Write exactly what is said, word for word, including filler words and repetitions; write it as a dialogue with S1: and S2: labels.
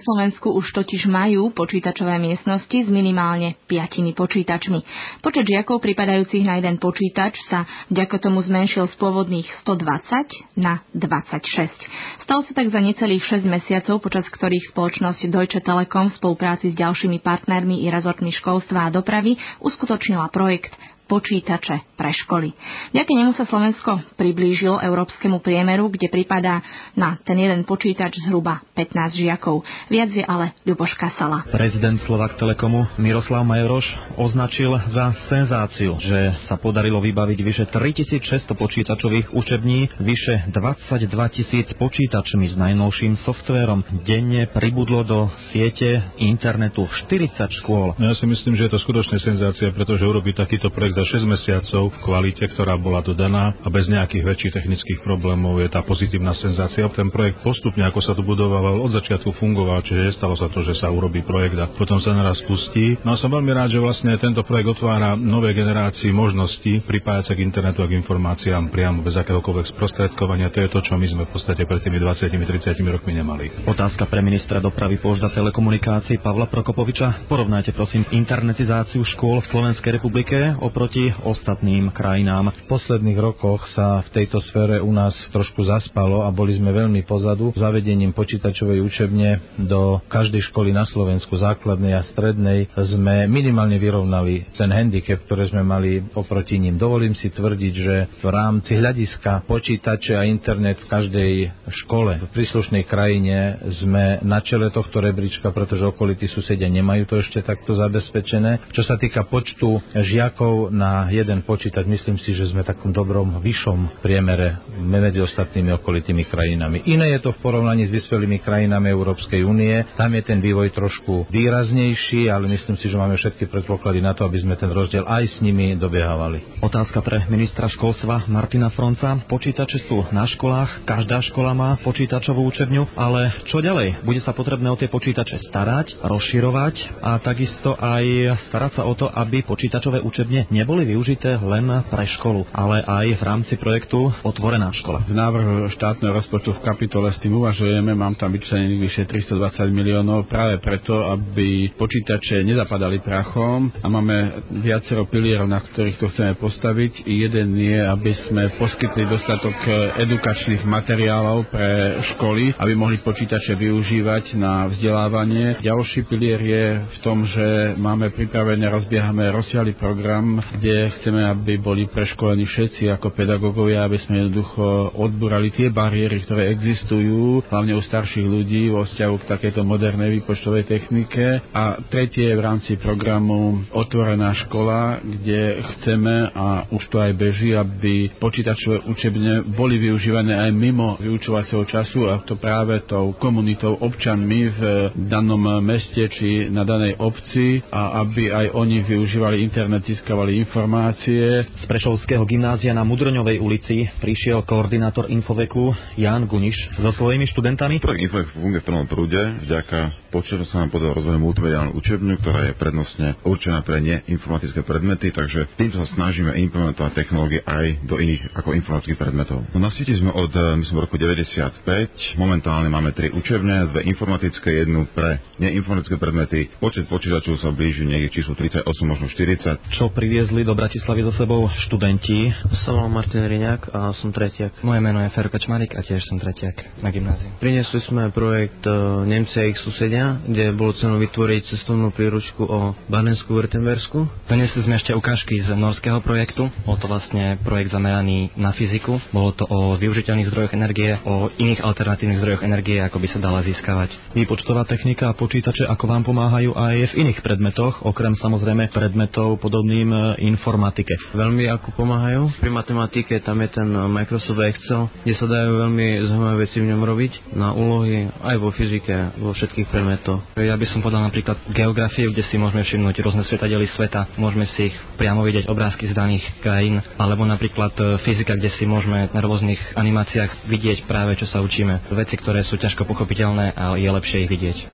S1: Slovensku už totiž majú počítačové miestnosti s minimálne piatimi počítačmi. Počet žiakov pripadajúcich na jeden počítač sa vďaka tomu zmenšil z pôvodných stodvadsať na dvadsaťšesť. Stalo sa tak za necelých šesť mesiacov, počas ktorých spoločnosť Deutsche Telekom v spolupráci s ďalšími partnermi i rezortmi školstva a dopravy uskutočnila projekt Počítače pre školy. Vďaka nemu sa Slovensko priblížilo európskemu priemeru, kde pripadá na ten jeden počítač zhruba pätnásť žiakov. Viac je ale Ľuboš Kasala.
S2: Prezident Slovak Telekomu Miroslav Majoroš označil za senzáciu, že sa podarilo vybaviť vyše tritisícšesťsto počítačových učební, vyše dvadsaťdva tisíc počítačmi s najnovším softvérom. Denne pribudlo do siete internetu štyridsať škôl.
S3: Ja si myslím, že je to skutočne senzácia, pretože urobiť takýto projekt za šesť mesiacov v kvalite, ktorá bola dodaná a bez nejakých väčších technických problémov je tá pozitívna senzácia. Ten projekt postupne, ako sa tu budovával, od začiatku fungoval, čiže nestalo sa to, že sa urobí projekt a potom sa naraz pustí. No a som veľmi rád, že vlastne tento projekt otvára novej generácii možnosti pripájať sa k internetu a k informáciám priamo bez akéhokoľvek sprostredkovania. To je to, čo my sme v podstate pred tými dvadsiatimi tridsiatimi rokmi nemali.
S2: Otázka pre ministra dopravy, pôžda telekomunikácií Pavla Prokopoviča. Porovnajte prosím internetizáciu škôl v Slovenskej republike oproti ostatným krajinám.
S4: V posledných rokoch sa v tejto sfére u nás trošku zaspalo a boli sme veľmi pozadu. Zavedením počítačovej učebne do každej školy na Slovensku, základnej a strednej, sme minimálne vyrovnali ten handicap, ktoré sme mali oproti ním. Dovolím si tvrdiť, že v rámci hľadiska počítače a internet v každej škole v príslušnej krajine sme na čele tohto rebríčka, pretože okolití susedia nemajú to ešte takto zabezpečené. Čo sa týka počtu žiakov na jeden počítač, myslím si, že sme v takom dobrom, vyššom priemere medzi ostatnými okolitými krajinami. Iné je to v porovnaní s vyspelými krajinami Európskej únie. Tam je ten vývoj trošku výraznejší, ale myslím si, že máme všetky predpoklady na to, aby sme ten rozdiel aj s nimi dobiehávali.
S2: Otázka pre ministra školstva Martina Fronca. Počítače sú na školách, každá škola má počítačovú učebňu, ale čo ďalej? Bude sa potrebné o tie počítače starať, rozširovať a takisto aj starať sa o to, aby počítačové učebne neboli využité len pre školu, ale aj v rámci projektu Otvorená škola.
S5: V návrhu štátneho rozpočtu v kapitole s tým uvažujeme, mám tam vyčlenených vyše tristodvadsať miliónov práve preto, aby počítače nezapadali prachom a máme viacero pilierov, na ktorých to chceme postaviť. Jeden je, aby sme poskytli dostatok edukačných materiálov pre školy, aby mohli počítače využívať na vzdelávanie. Ďalší pilier je v tom, že máme pripravené, rozbiehame rozsiahly program, kde chceme, aby boli preškolení všetci ako pedagógovia, aby sme jednoducho odbúrali tie bariéry, ktoré existujú, hlavne u starších ľudí vo vzťahu k takejto modernej výpočtovej technike. A tretie je v rámci programu Otvorená škola, kde chceme, a už to aj beží, aby počítačové učebne boli využívané aj mimo vyučovacieho času, a to práve tou komunitou, občanmi v danom meste či na danej obci, a aby aj oni využívali internet, získavali informácie.
S2: Z Prešovského gymnázia na Mudroňovej ulici prišiel koordinátor Infoveku Ján Guniš so svojimi študentami.
S6: Projekt Infovek funguje v plnom prúde. Vďaka počasu sa nám podarilo rozvojom multimediálnu učebňu, ktorá je prednostne určená pre neinformatické predmety, takže týmto sa snažíme implementovať technológie aj do iných ako informatických predmetov. No, na sieti sme od myslím v roku deväťdesiatpäť. Momentálne máme tri učebne, dve informatické, jednu pre neinformatické predmety. Počet počítačov sa blíži niekde číslu tridsaťosem, možno štyridsať.
S2: Čo priviezli do Bratislavy so sebou študenti?
S7: Som Martin Riňák a som tretiak.
S8: Moje meno je Ferko Čmarik a tiež som tretiak na gymnáziu.
S7: Priniesli sme projekt uh, Nemci a ich susedia, kde bolo cenu vytvoriť cestovnú príručku o Badensku-Württembersku.
S8: Doniesli sme ešte ukážky z norského projektu. Bol to vlastne projekt zameraný na fyziku. Bolo to o využiteľných zdrojoch energie, o iných alternatívnych zdrojoch energie, ako by sa dala získavať.
S2: Výpočtová technika a počítače ako vám pomáhajú aj v iných predmetoch, okrem samozrejme predmetov podobným informatike.
S7: Veľmi ako pomáhajú. Pri matematike tam je ten Microsoft Excel, kde sa dajú veľmi zaujímavé veci v ňom robiť na úlohy aj vo fyzike, vo všetkých predmetoch.
S8: Ja by som podal napríklad geografiu, kde si môžeme všimnúť rôzne svetadely sveta, môžeme si ich priamo vidieť obrázky z daných krajín, alebo napríklad fyzika, kde si môžeme na rôznych animáciách vidieť práve čo sa učíme. Veci, ktoré sú ťažko pochopiteľné, ale je lepšie ich vidieť.